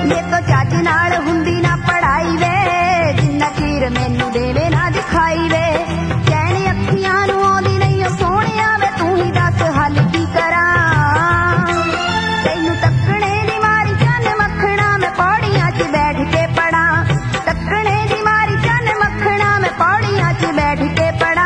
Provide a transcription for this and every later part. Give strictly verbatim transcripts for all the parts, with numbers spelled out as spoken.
ਮੇਰੇ ਤੋਂ ਚੱਜ ਨਾਲ ਹੁੰਦੀ ਨਾ ਪੜਾਈ ਵੇ, ਜਿੰਨਾ ਚਿਰ ਮੈਨੂੰ ਦੇਵੇ ਨਾ ਦਿਖਾਈ ਵੇ। ਚੈਨ ਅੱਖੀਆਂ ਨੂੰ ਆਉਂਦੀ ਨਹੀਂ ਉਹ ਸੋਹਣਿਆ ਵੇ, ਤੂੰ ਹੀ ਦੱਸ ਹੱਲ ਕੀ ਕਰਾਂ। ਤੈਨੂੰ ਤੱਕਣੇ ਦੀ ਮਾਰੀ ਚੰਨ ਮੱਖਣਾ ਮੈਂ ਪੌੜੀਆਂ 'ਚ ਬੈਠ ਕੇ ਪੜਾਂ। ਤੱਕਣੇ ਦੀ ਮਾਰੀ ਚੰਨ ਮੱਖਣਾ ਮੈਂ ਪੌੜੀਆਂ 'ਚ ਬੈਠ ਕੇ ਪੜਾਂ।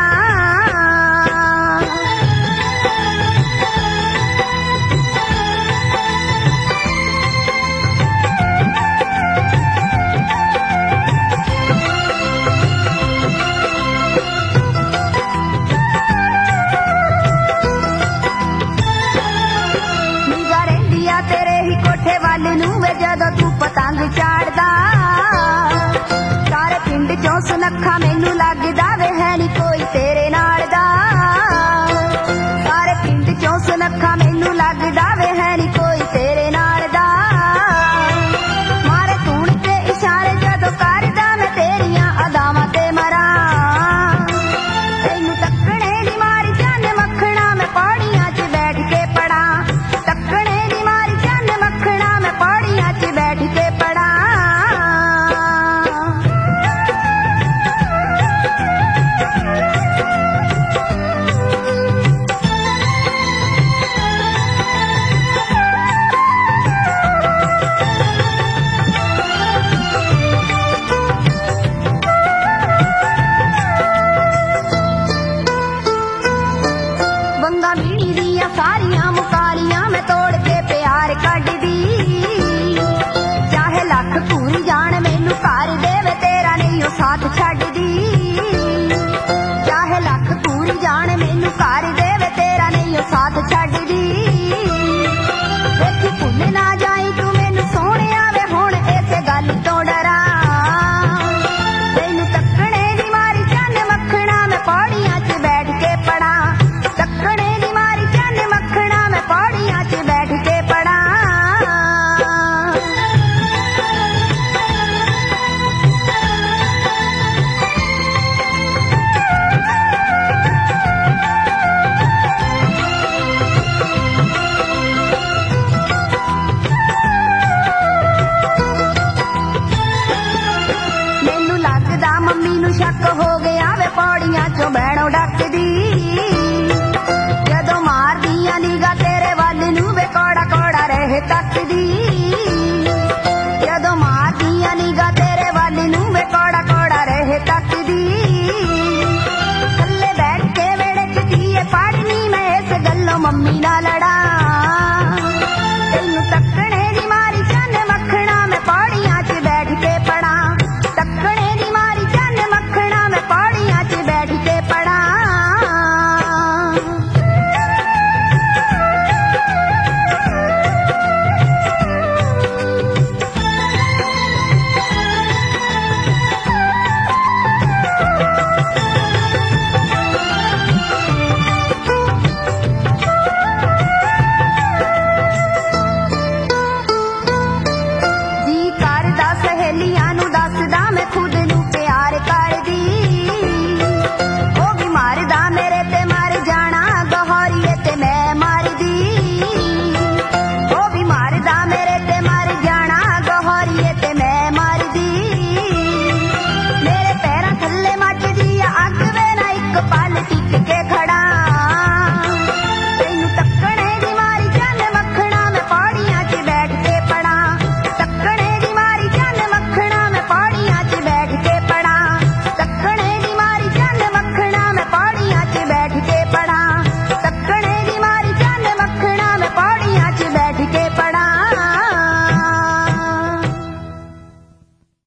ਤੇਰੇ ਹੀ ਕੋਠੇ ਵੱਲ ਨੂੰ ਵੇ, ਜਦੋਂ